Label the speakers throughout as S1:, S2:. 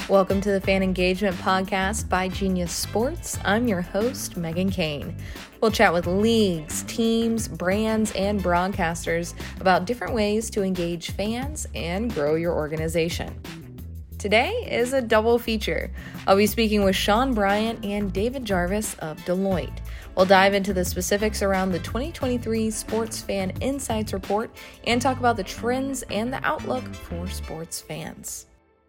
S1: Welcome to the Fan Engagement Podcast by Genius Sports. I'm your host, Megan Kane. We'll chat with leagues, teams, brands, and broadcasters about different ways to engage fans and grow your organization. Today is a double feature. I'll be speaking with Sean Bryant and David Jarvis of Deloitte. We'll dive into the specifics around the 2023 Sports Fan Insights Report and talk about the trends and the outlook for sports fans.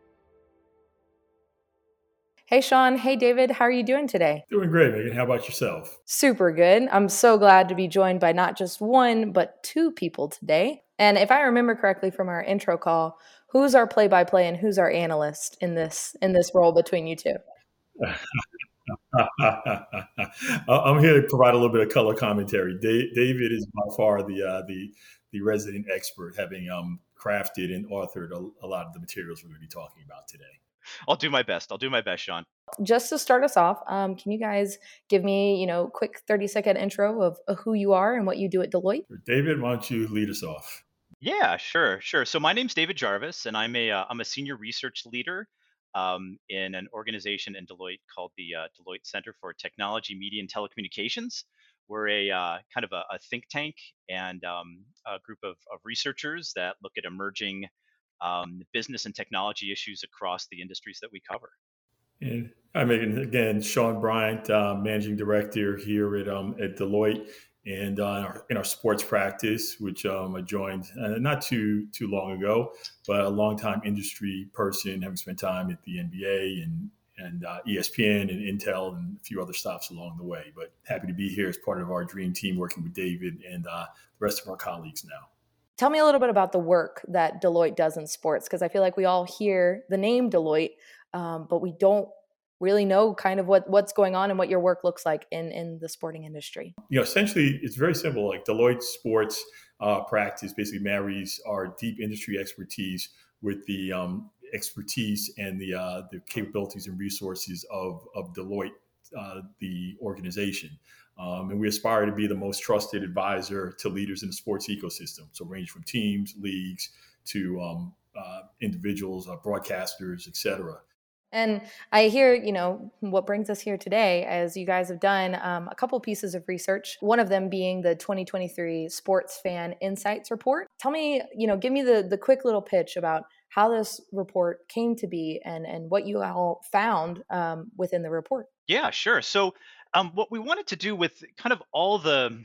S1: Hey, Sean. Hey, David. How are you doing today?
S2: Doing great, Megan. How about yourself?
S1: Super good. I'm so glad to be joined by not just one, but two people today. And if I remember correctly from our intro call, who's our play-by-play and who's our analyst in this role between you two?
S2: I'm here to provide a little bit of color commentary. David is by far the resident expert, having crafted and authored a lot of the materials we're going to be talking about today.
S3: I'll do my best, Sean.
S1: Just to start us off, can you guys give me, quick 30-second intro of who you are and what you do at Deloitte?
S2: David, why don't you lead us off?
S3: Yeah, sure. So my name's David Jarvis, and I'm a senior research leader in an organization in Deloitte called the Deloitte Center for Technology, Media, and Telecommunications. We're a kind of a think tank and a group of researchers that look at emerging business and technology issues across the industries that we cover.
S2: And I'm again Sean Bryant, managing director here at Deloitte, and in our sports practice, which I joined not too long ago, but a longtime industry person, having spent time at the NBA and ESPN and Intel and a few other stops along the way. But happy to be here as part of our dream team, working with David and the rest of our colleagues now.
S1: Tell me a little bit about the work that Deloitte does in sports, because I feel like we all hear the name Deloitte, but we don't really know kind of what's going on and what your work looks like in the sporting industry.
S2: Essentially, it's very simple. Like Deloitte sports practice basically marries our deep industry expertise with the expertise and the capabilities and resources of Deloitte, the organization. And we aspire to be the most trusted advisor to leaders in the sports ecosystem. So range from teams, leagues, to individuals, broadcasters, et cetera.
S1: And I hear, what brings us here today, as you guys have done a couple pieces of research, one of them being the 2023 Sports Fan Insights Report. Tell me, give me the quick little pitch about how this report came to be and what you all found within the report.
S3: Yeah, sure. So what we wanted to do with kind of all the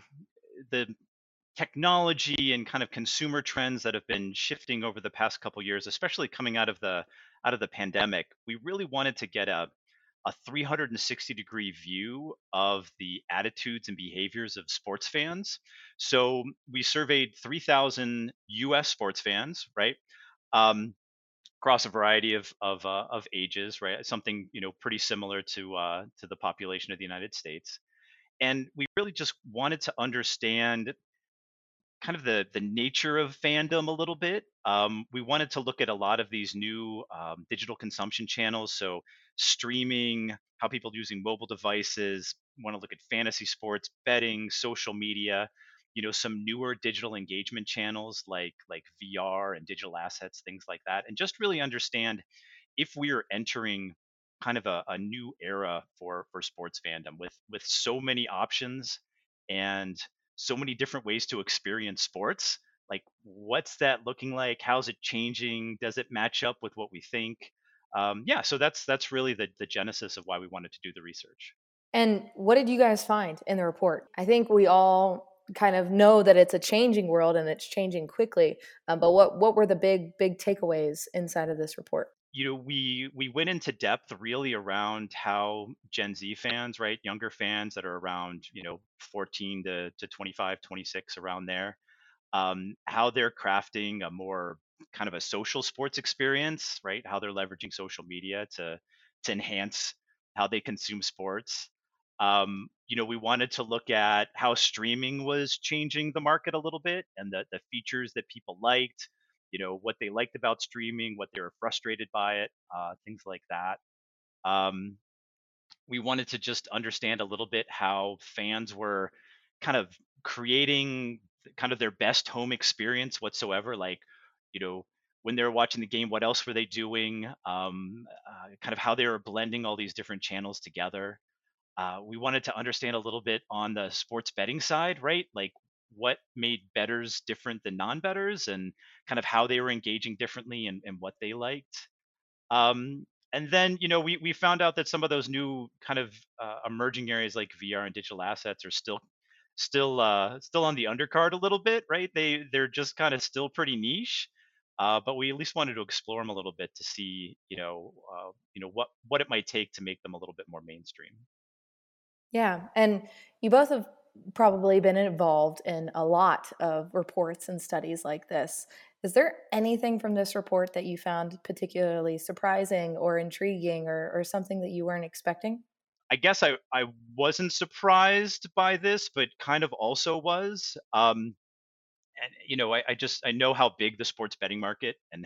S3: technology and kind of consumer trends that have been shifting over the past couple years, especially coming out of the pandemic, we really wanted to get a 360-degree view of the attitudes and behaviors of sports fans. So we surveyed 3,000 U.S. sports fans, right? Across a variety of ages, right? Something pretty similar to the population of the United States, and we really just wanted to understand kind of the nature of fandom a little bit. We wanted to look at a lot of these new digital consumption channels, so streaming, how people using mobile devices. Want to look at fantasy sports, betting, social media. Some newer digital engagement channels like VR and digital assets, things like that, and just really understand if we are entering kind of a new era for sports fandom with so many options and so many different ways to experience sports. Like, what's that looking like? How's it changing? Does it match up with what we think? So that's really the genesis of why we wanted to do the research.
S1: And what did you guys find in the report? I think we all kind of know that it's a changing world and it's changing quickly. But what were the big takeaways inside of this report?
S3: We went into depth really around how Gen Z fans, right, younger fans that are around 14 to 25, 26, around there, how they're crafting a more kind of a social sports experience, right? How they're leveraging social media to enhance how they consume sports. We wanted to look at how streaming was changing the market a little bit and the features that people liked, what they liked about streaming, what they were frustrated by it, things like that. Um, we wanted to just understand a little bit how fans were kind of creating kind of their best home experience whatsoever. Like, you know, when they were watching the game, what else were they doing, kind of how they were blending all these different channels together. We wanted to understand a little bit on the sports betting side, right? Like what made bettors different than non-bettors and kind of how they were engaging differently and what they liked. And then, we found out that some of those new kind of emerging areas like VR and digital assets are still on the undercard a little bit, right? They're just kind of still pretty niche. But we at least wanted to explore them a little bit to see, what it might take to make them a little bit more mainstream.
S1: Yeah. And you both have probably been involved in a lot of reports and studies like this. Is there anything from this report that you found particularly surprising or intriguing or something that you weren't expecting?
S3: I guess I wasn't surprised by this, but kind of also was. And I know how big the sports betting market and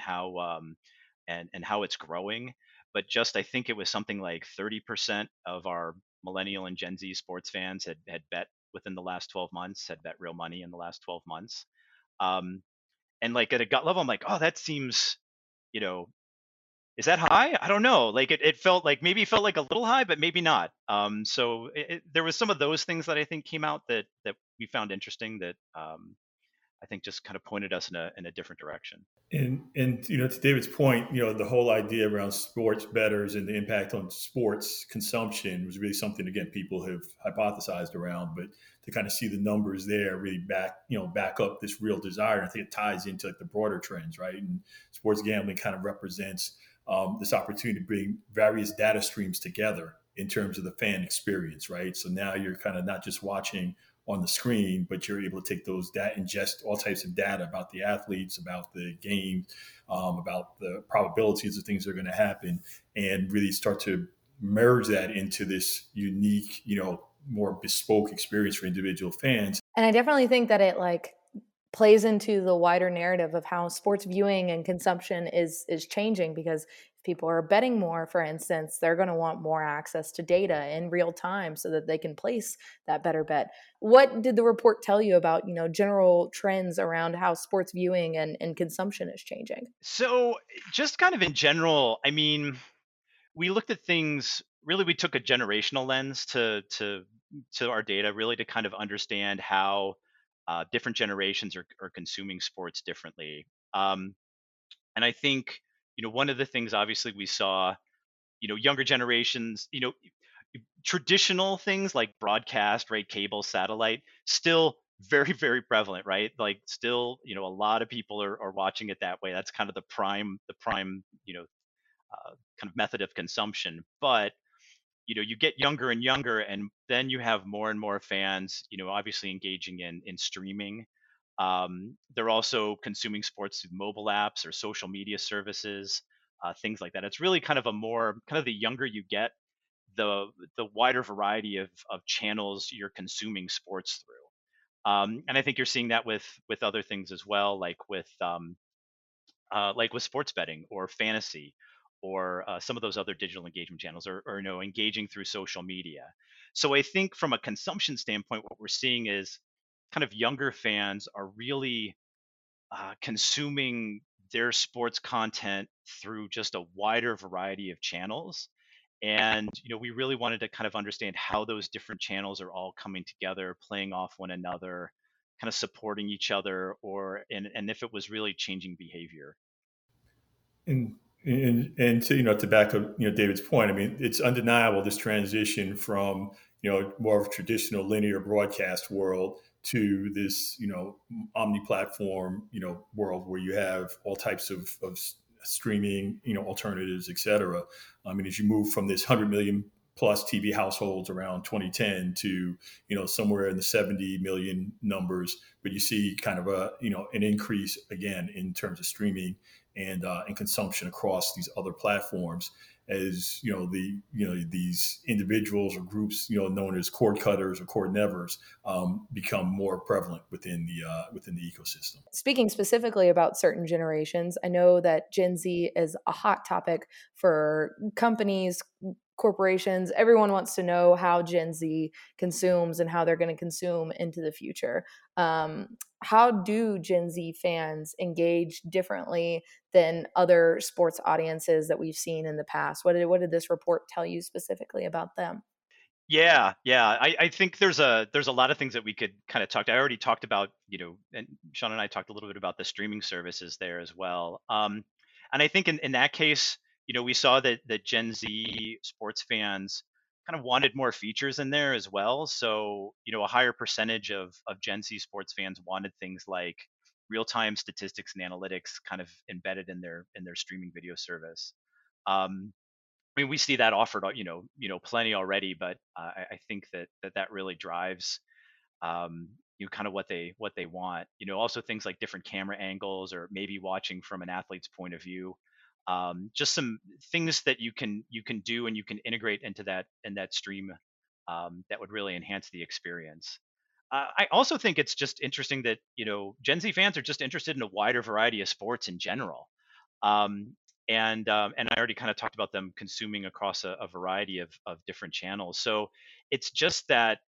S3: how it's growing, but just I think it was something like 30% of our millennial and Gen Z sports fans had bet within the last 12 months, had bet real money in the last 12 months. Um, and like at a gut level, I'm like, oh, that seems, you know, is that high? I don't know. Like it felt like maybe it felt like a little high, but maybe not. So there was some of those things that I think came out that we found interesting that I think just kind of pointed us in a different direction.
S2: And to David's point, the whole idea around sports bettors and the impact on sports consumption was really something, again, people have hypothesized around, but to kind of see the numbers there really back up this real desire. And I think it ties into like the broader trends, right? And sports gambling kind of represents this opportunity to bring various data streams together in terms of the fan experience, right? So now you're kind of not just watching on the screen, but you're able to take those data, ingest all types of data about the athletes, about the game, about the probabilities of things that are going to happen, and really start to merge that into this unique, more bespoke experience for individual fans.
S1: And I definitely think that it plays into the wider narrative of how sports viewing and consumption is changing, because if people are betting more, for instance, they're going to want more access to data in real time so that they can place that better bet. What did the report tell you about, general trends around how sports viewing and consumption is changing?
S3: So just kind of in general, I mean, we looked at things really. We took a generational lens to our data, really to kind of understand how different generations are consuming sports differently. And I think one of the things obviously we saw, younger generations, traditional things like broadcast, right, cable, satellite, still very very prevalent, right? Like still, a lot of people are watching it that way. That's kind of the prime kind of method of consumption. But you get younger and younger, and then you have more and more fans, obviously engaging in streaming. They're also consuming sports through mobile apps or social media services, things like that. It's really kind of a more kind of the younger you get, the wider variety of channels you're consuming sports through. And I think you're seeing that with other things as well, like with sports betting or fantasy or some of those other digital engagement channels, or engaging through social media. So I think from a consumption standpoint, what we're seeing is kind of younger fans are really consuming their sports content through just a wider variety of channels. And we really wanted to kind of understand how those different channels are all coming together, playing off one another, kind of supporting each other, and if it was really changing behavior.
S2: And to back up David's point, I mean, it's undeniable this transition from more of a traditional linear broadcast world to this omni-platform world where you have all types of streaming alternatives, etc. I mean, as you move from this 100 million plus TV households around 2010 to somewhere in the 70 million numbers, but you see kind of an increase again in terms of streaming and consumption across these other platforms, as these individuals or groups known as cord cutters or cord nevers become more prevalent within the ecosystem.
S1: Speaking specifically about certain generations, I know that Gen Z is a hot topic for companies, corporations, everyone wants to know how Gen Z consumes and how they're going to consume into the future. How do Gen Z fans engage differently than other sports audiences that we've seen in the past? What did this report tell you specifically about them?
S3: Yeah, yeah. I think there's a lot of things that we could kind of talk. I already talked about, and Sean and I talked a little bit about the streaming services there as well. And I think in that case, we saw that Gen Z sports fans kind of wanted more features in there as well. So, a higher percentage of Gen Z sports fans wanted things like real-time statistics and analytics kind of embedded in their streaming video service. Um, I mean, we see that offered, plenty already, but I think that really drives, kind of what they want. Also things like different camera angles, or maybe watching from an athlete's point of view. Just some things that you can do and you can integrate into that stream, that would really enhance the experience. I also think it's just interesting that Gen Z fans are just interested in a wider variety of sports in general. Um, and I already kind of talked about them consuming across a variety of different channels. So it's just that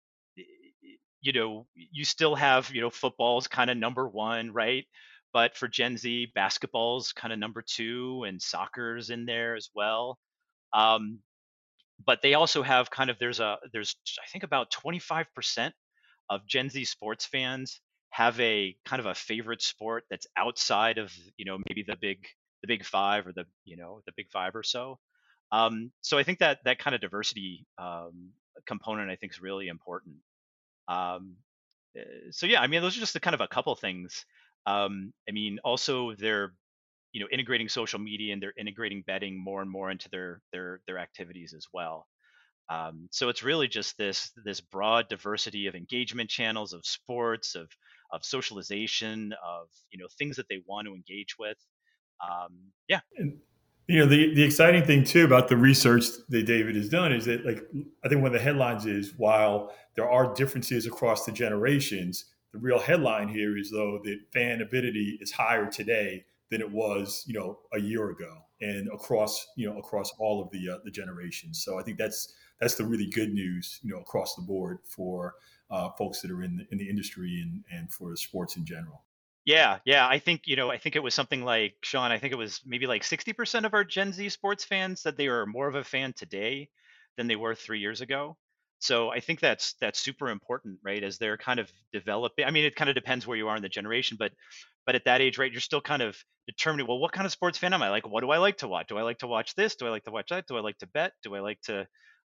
S3: you still have football's kind of number one, right? But for Gen Z, basketball's kind of number two, and soccer's in there as well. Um, but they also have kind of there's I think about 25% of Gen Z sports fans have a kind of a favorite sport that's outside of maybe the big five, or the big five or so. So I think that kind of diversity, component, I think, is really important. Um, so yeah, I mean, those are just the kind of a couple things. I mean, also they're integrating social media, and they're integrating betting more and more into their activities as well. So it's really just this broad diversity of engagement channels, of sports, of socialization, of things that they want to engage with. Yeah.
S2: And the exciting thing too about the research that David has done is that, like, I think one of the headlines is, while there are differences across the generations, the real headline here is, though, that fan avidity is higher today than it was a year ago, and across all of the generations. So I think that's the really good news, across the board for folks that are in the industry, and for sports in general.
S3: Yeah, yeah. I think it was something like, Sean, I think it was maybe like 60% of our Gen Z sports fans said they are more of a fan today than they were 3 years ago. So I think that's super important, right? As they're kind of developing. I mean, it kind of depends where you are in the generation, but at that age, right, you're still kind of determining, well, what kind of sports fan am I? Like, what do I like to watch? Do I like to watch this? Do I like to watch that? Do I like to bet? Do I like to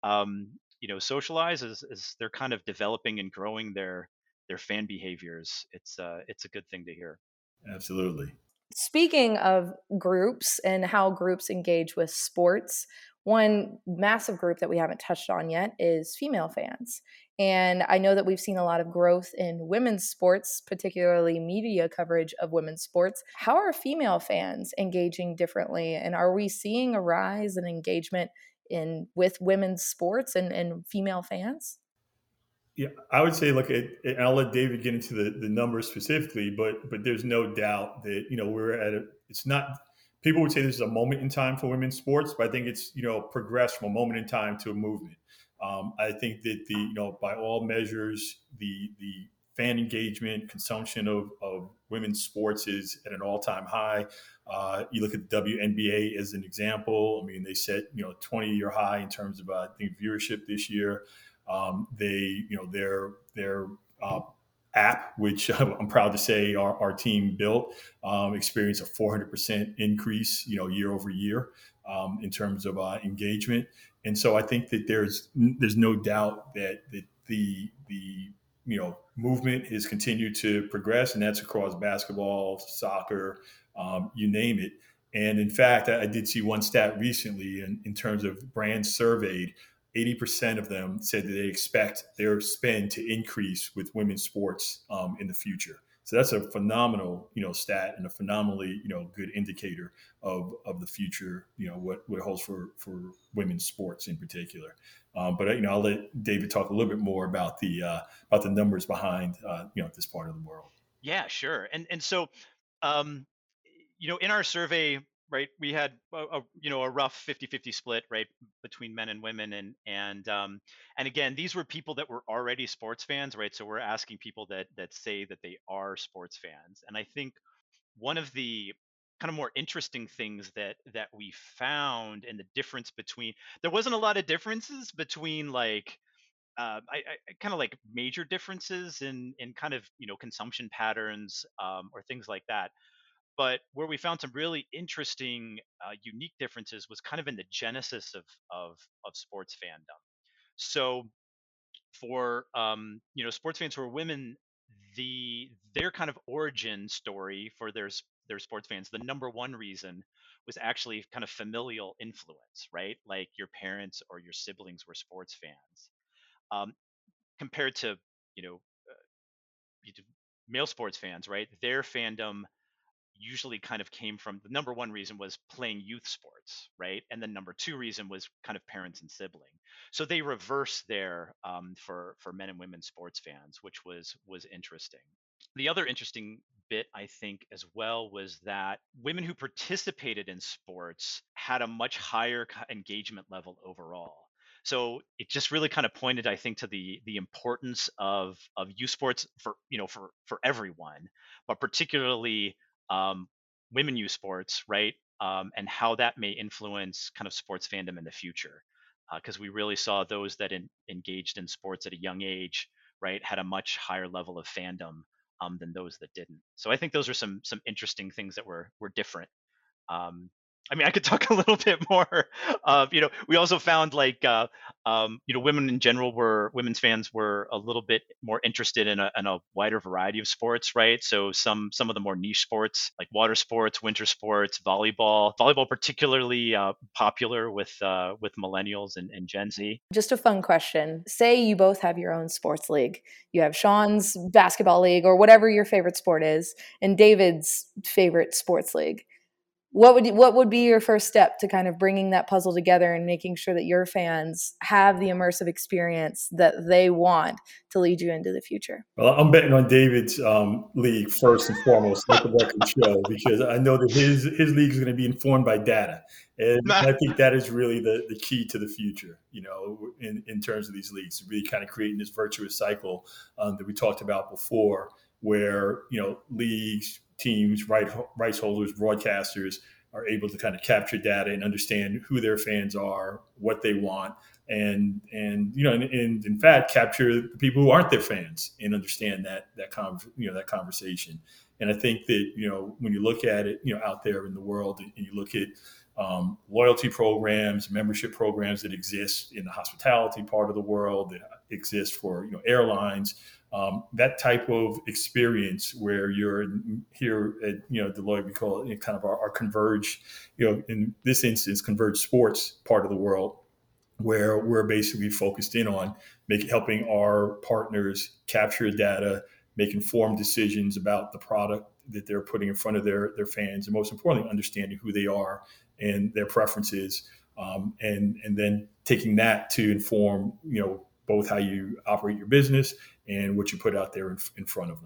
S3: socialize? As they're kind of developing and growing their fan behaviors, it's a good thing to hear.
S2: Absolutely.
S1: Speaking of groups and how groups engage with sports, one massive group that we haven't touched on yet is female fans. And I know that we've seen a lot of growth in women's sports, particularly media coverage of women's sports. How are female fans engaging differently? And are we seeing a rise in engagement in with women's sports and female fans?
S2: Yeah, I would say, look, and I'll let David get into the numbers specifically, but there's no doubt that we're at a. It's not. People would say this is a moment in time for women's sports, but I think it's progressed from a moment in time to a movement. I think that by all measures, the fan engagement, consumption of women's sports is at an all time high. You look at the WNBA as an example. I mean, they set 20-year high in terms of I think viewership this year. Their app, which I'm proud to say our team built, experienced a 400% increase, year over year, in terms of engagement. And so I think that there's no doubt that the movement has continued to progress, and that's across basketball, soccer, you name it. And in fact, I did see one stat recently in terms of brands surveyed. 80% of them said that they expect their spend to increase with women's sports in the future. So that's a phenomenal, stat, and a phenomenally, good indicator of the future, what it holds for women's sports in particular. But I'll let David talk a little bit more about the numbers behind this part of the world.
S3: Yeah, sure. And so, um, in our survey, right, we had a rough 50-50 split, right, between men and women, and again, these were people that were already sports fans, right? So we're asking people that say that they are sports fans. And I think one of the kind of more interesting things that we found, and the difference between, there wasn't a lot of differences between like I kind of like major differences in kind of consumption patterns, or things like that. But where we found some really interesting, unique differences was kind of in the genesis of sports fandom. So for sports fans who are women, their kind of origin story for their sports fans, the number one reason was actually kind of familial influence, right? Like your parents or your siblings were sports fans. Um, Compared to you know you do- male sports fans, right? Their fandom usually kind of came from, the number one reason was playing youth sports, right? And the number two reason was kind of parents and sibling. So they reverse there, for men and women sports fans, which was interesting. The other interesting bit, I think, as well, was that women who participated in sports had a much higher engagement level overall. So it just really kind of pointed, I think, to the importance of youth sports for for everyone, but particularly, um, women youth sports, right? And how that may influence kind of sports fandom in the future, because we really saw those that engaged in sports at a young age, right, had a much higher level of fandom, than those that didn't. So I think those are some interesting things that were different. Um, I mean, I could talk a little bit more. We also found like, women in general women's fans were a little bit more interested in a wider variety of sports, right? So some of the more niche sports like water sports, winter sports, volleyball particularly popular with millennials and Gen Z.
S1: Just a fun question. Say you both have your own sports league. You have Sean's basketball league or whatever your favorite sport is, and David's favorite sports league. What would be your first step to kind of bringing that puzzle together and making sure that your fans have the immersive experience that they want to lead you into the future?
S2: Well, I'm betting on David's league first and foremost, let the record show, because I know that his league is going to be informed by data, and I think that is really the key to the future. In terms of these leagues, really kind of creating this virtuous cycle that we talked about before, where leagues, teams, rights holders, broadcasters are able to kind of capture data and understand who their fans are, what they want, and in fact capture the people who aren't their fans and understand that conversation. And I think that when you look at it out there in the world, and you look at loyalty programs, membership programs that exist in the hospitality part of the world, that exist for airlines, that type of experience where you're here at Deloitte, we call it kind of our converge, in this instance, converge sports part of the world, where we're basically focused in on helping our partners capture data, make informed decisions about the product that they're putting in front of their fans, and most importantly, understanding who they are and their preferences, and then taking that to inform both how you operate your business and what you put out there in front of them.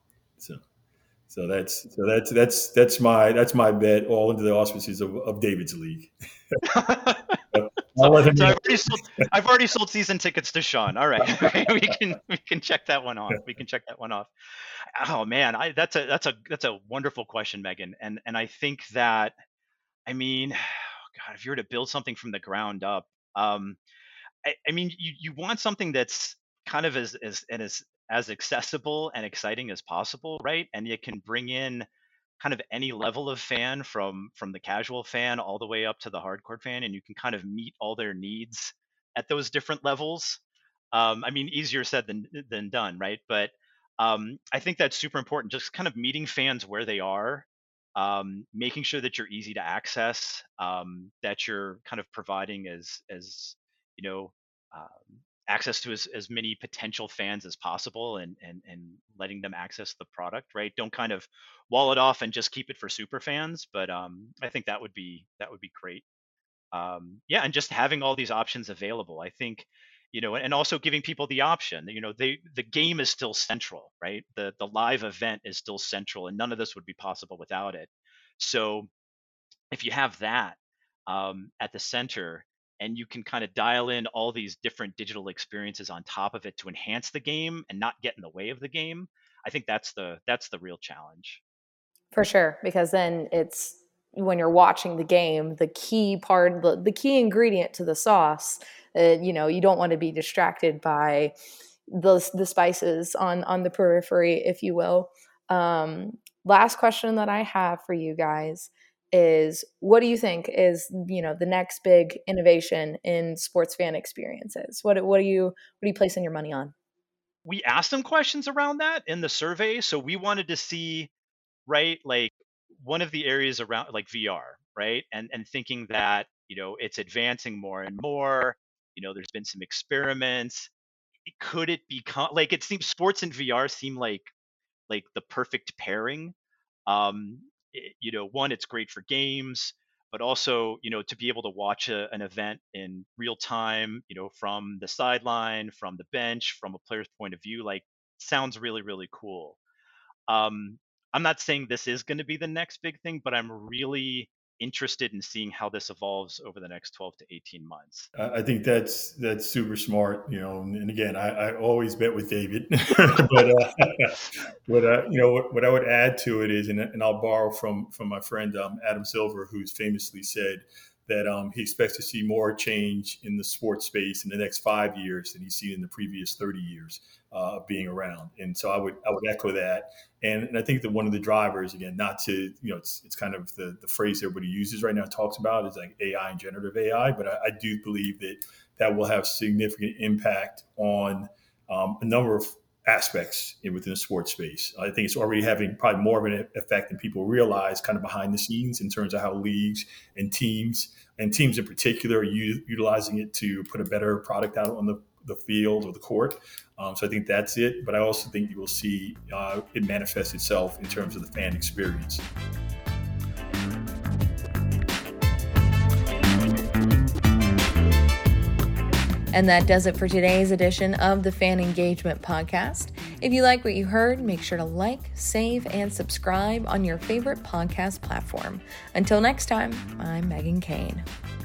S2: So that's my bet, all into the auspices of David's league.
S3: So,
S2: I'll let him
S3: so
S2: know.
S3: I've already sold season tickets to Sean. All right, we can check that one off. We can check that one off. Oh man, that's a wonderful question, Megan. And I think that, I mean, God, if you were to build something from the ground up, I mean, you want something that's kind of as accessible and exciting as possible, right? And it can bring in kind of any level of fan, from the casual fan all the way up to the hardcore fan, and you can kind of meet all their needs at those different levels. I mean, easier said than done, right? But I think that's super important. Just kind of meeting fans where they are, making sure that you're easy to access, that you're kind of providing as you know access to as many potential fans as possible, and letting them access the product, right? Don't kind of wall it off and just keep it for super fans. But I think that would be great. Yeah, and just having all these options available, I think, and also giving people the option. The game is still central, right? The live event is still central, and none of this would be possible without it. So if you have that at the center, and you can kind of dial in all these different digital experiences on top of it to enhance the game and not get in the way of the game, I think that's the real challenge.
S1: For sure, because then it's when you're watching the game, the key part, the key ingredient to the sauce, you don't want to be distracted by the spices on the periphery, if you will. Last question that I have for you guys is, what do you think is the next big innovation in sports fan experiences? What do you placing your money on?
S3: We asked them questions around that in the survey, so we wanted to see, right, like one of the areas around like VR, right, and thinking that it's advancing more and more. There's been some experiments. Could it become like, it seems sports and VR seem like the perfect pairing. One, it's great for games, but also, to be able to watch an event in real time, from the sideline, from the bench, from a player's point of view, like, sounds really, really cool. Um, I'm not saying this is going to be the next big thing, but I'm really interested in seeing how this evolves over the next 12 to 18 months.
S2: I think that's super smart, And again, I always bet with David, but what I would add to it is, and I'll borrow from my friend Adam Silver, who's famously said that he expects to see more change in the sports space in the next 5 years than he's seen in the previous 30 years of being around. And so I would echo that. And I think that one of the drivers, again, not to, it's kind of the phrase everybody uses right now, talks about, is like AI and generative AI. But I do believe that will have significant impact on a number of aspects within the sports space. I think it's already having probably more of an effect than people realize, kind of behind the scenes, in terms of how leagues and teams in particular are utilizing it to put a better product out on the field or the court. So I think that's it. But I also think you will see it manifest itself in terms of the fan experience.
S1: And that does it for today's edition of the Fan Engagement Podcast. If you like what you heard, make sure to like, save, and subscribe on your favorite podcast platform. Until next time, I'm Megan Kane.